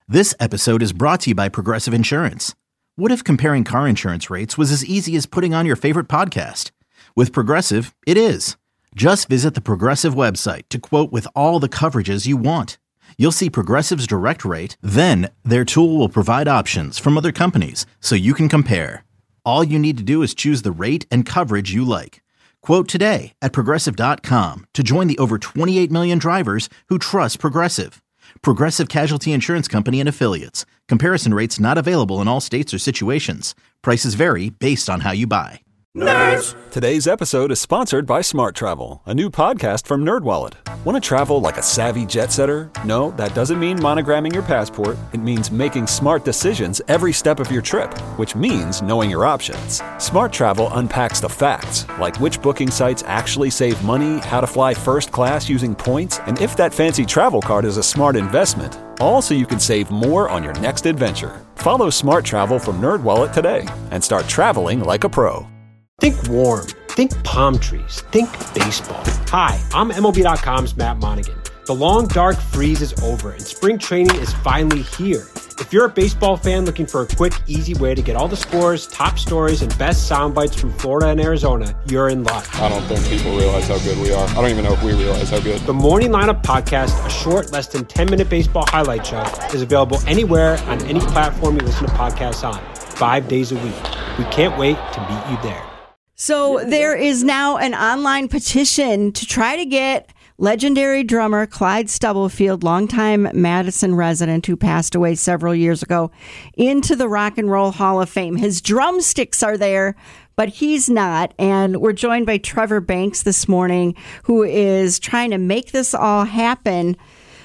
This episode is brought to you by Progressive Insurance. What if comparing car insurance rates was as easy as putting on your favorite podcast? With Progressive, it is. Just visit the Progressive website to quote with all the coverages you want. You'll see Progressive's direct rate, then their tool will provide options from other companies so you can compare. All you need to do is choose the rate and coverage you like. Quote today at Progressive.com to join the over 28 million drivers who trust Progressive. Progressive Casualty Insurance Company and Affiliates. Comparison rates not available in all states or situations. Prices vary based on how you buy. Nerds! Today's episode is sponsored by Smart Travel, a new podcast from NerdWallet. Want to travel like a savvy jet setter? No, that doesn't mean monogramming your passport. It means making smart decisions every step of your trip, which means knowing your options. Smart Travel unpacks the facts, like which booking sites actually save money, how to fly first class using points, and if that fancy travel card is a smart investment. All so you can save more on your next adventure. Follow Smart Travel from NerdWallet today and start traveling like a pro. Think warm. Think palm trees. Think baseball. Hi, I'm MLB.com's Matt Monaghan. The long, dark freeze is over, and spring training is finally here. If you're a baseball fan looking for a quick, easy way to get all the scores, top stories, and best sound bites from Florida and Arizona, you're in luck. I don't think people realize how good we are. I don't even know if we realize how good. The Morning Lineup Podcast, a short, less than 10-minute baseball highlight show, is available anywhere on any platform you listen to podcasts on, 5 days a week. We can't wait to meet you there. So there is now an online petition to try to get legendary drummer Clyde Stubblefield, longtime Madison resident who passed away several years ago, into the Rock and Roll Hall of Fame. His drumsticks are there, but he's not. And we're joined by Trevor Banks this morning, who is trying to make this all happen.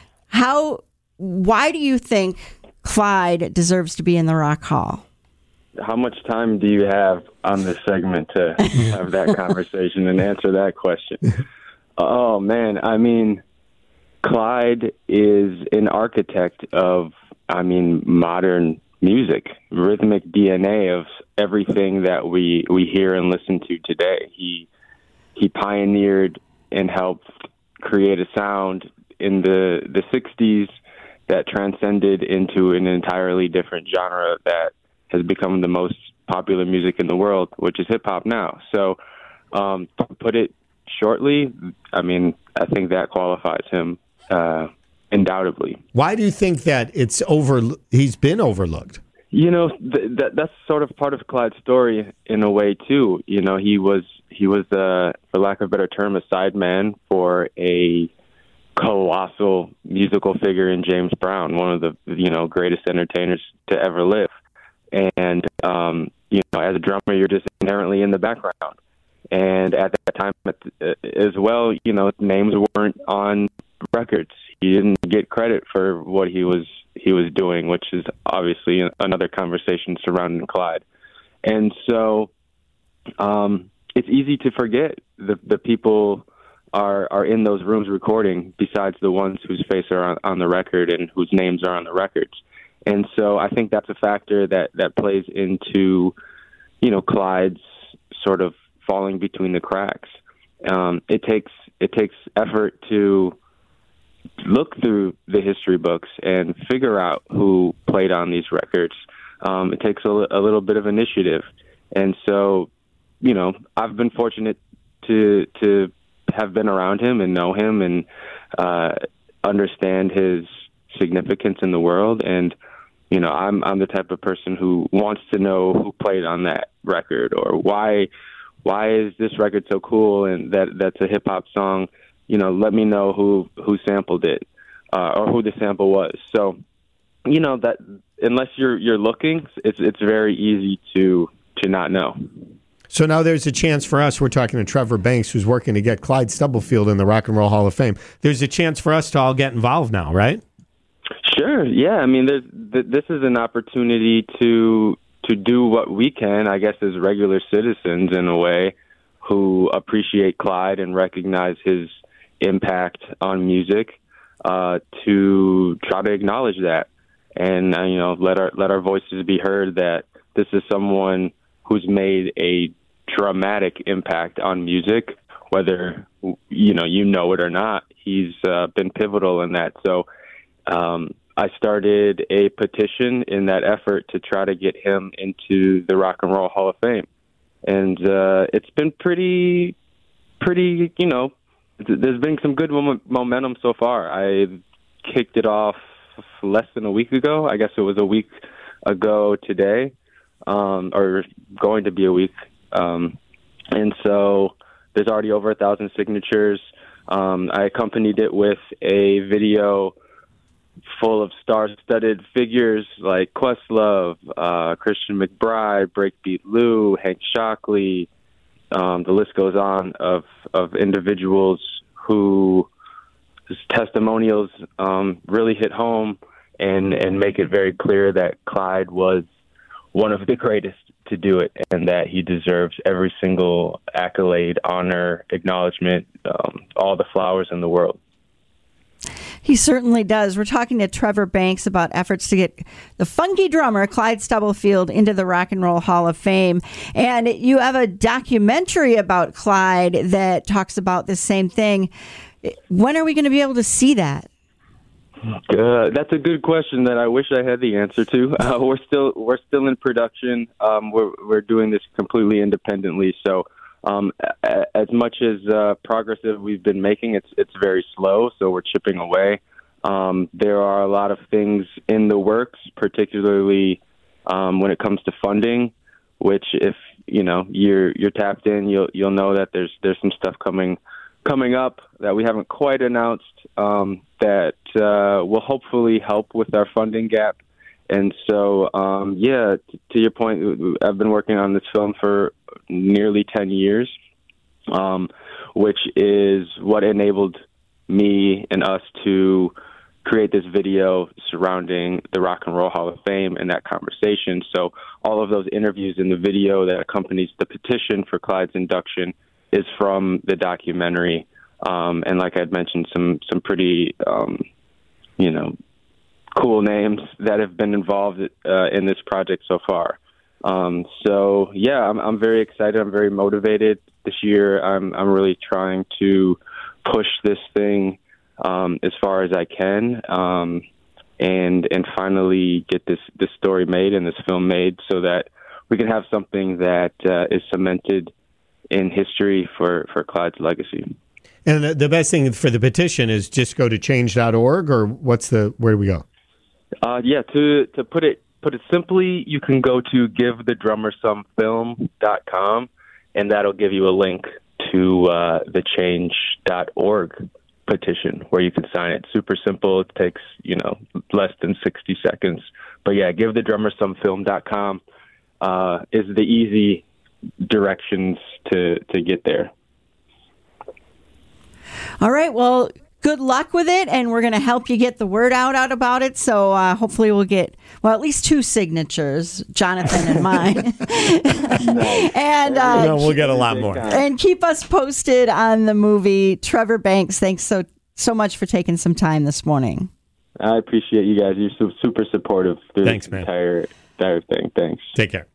Why do you think Clyde deserves to be in the Rock Hall? How much time do you have on this segment to have that conversation and answer that question? Oh, man. I mean, Clyde is an architect of, modern music, rhythmic DNA of everything that we hear and listen to today. He pioneered and helped create a sound in the 60s that transcended into an entirely different genre that has become the most popular music in the world, which is hip-hop now. So, to put it shortly, I think that qualifies him undoubtedly. Why do you think that he's been overlooked? You know, that's sort of part of Clyde's story in a way, too. You know, he was for lack of a better term, a sideman for a colossal musical figure in James Brown, one of the, greatest entertainers to ever live. And, as a drummer, you're just inherently in the background. And at that time as well, names weren't on records. He didn't get credit for what he was doing, which is obviously another conversation surrounding Clyde. And so it's easy to forget the people are in those rooms recording besides the ones whose face are on the record and whose names are on the records. And so I think that's a factor that plays into, Clyde's sort of falling between the cracks. It takes effort to look through the history books and figure out who played on these records. It takes a little bit of initiative. And so, I've been fortunate to have been around him and know him and understand his significance in the world. And I'm the type of person who wants to know who played on that record or why is this record so cool and that's a hip hop song. Let me know who sampled it or who the sample was. So, that unless you're looking, it's very easy to not know. So now there's a chance for us. We're talking to Trevor Banks, who's working to get Clyde Stubblefield in the Rock and Roll Hall of Fame. There's a chance for us to all get involved now, right? Sure. Yeah. This is an opportunity to do what we can, I guess, as regular citizens in a way, who appreciate Clyde and recognize his impact on music, to try to acknowledge that and let our voices be heard that this is someone who's made a dramatic impact on music, whether you know it or not. He's been pivotal in that. So I started a petition in that effort to try to get him into the Rock and Roll Hall of Fame. And it's been pretty, there's been some good momentum so far. I kicked it off less than a week ago. I guess it was a week ago today, or going to be a week. And so there's already over 1,000 signatures. I accompanied it with a video full of star-studded figures like Questlove, Christian McBride, Breakbeat Lou, Hank Shockley. The list goes on of individuals whose testimonials really hit home and make it very clear that Clyde was one of the greatest to do it, and that he deserves every single accolade, honor, acknowledgement, all the flowers in the world. He certainly does. We're talking to Trevor Banks about efforts to get the funky drummer Clyde Stubblefield into the Rock and Roll Hall of Fame. And you have a documentary about Clyde that talks about the same thing. When are we going to be able to see that? That's a good question that I wish I had the answer to. We're still in production. We're doing this completely independently. So as much as progress that we've been making, it's very slow. So we're chipping away. There are a lot of things in the works, particularly when it comes to funding. Which, if you're tapped in, you'll know that there's some stuff coming up that we haven't quite announced that will hopefully help with our funding gap. And so, to your point, I've been working on this film for nearly 10 years, which is what enabled me and us to create this video surrounding the Rock and Roll Hall of Fame and that conversation. So all of those interviews in the video that accompanies the petition for Clyde's induction is from the documentary. And like I'd mentioned, some pretty, cool names that have been involved in this project so far. I'm very excited. I'm very motivated. This year, I'm really trying to push this thing as far as I can, and finally get this story made and this film made so that we can have something that is cemented in history for Clyde's legacy. And the best thing for the petition is just go to change.org, or where do we go? To put it simply, you can go to givethedrummersomefilm.com, and that'll give you a link to the change.org petition where you can sign it. Super simple. It takes, less than 60 seconds. But yeah, givethedrummersomefilm.com is the easy directions to get there. All right. Well, good luck with it, and we're going to help you get the word out about it. So hopefully we'll get, at least 2 signatures, Jonathan and mine. And we'll get a lot more. And keep us posted on the movie. Trevor Banks, thanks so much for taking some time this morning. I appreciate you guys. You're super supportive through Thanks, the entire thing. Thanks. Take care.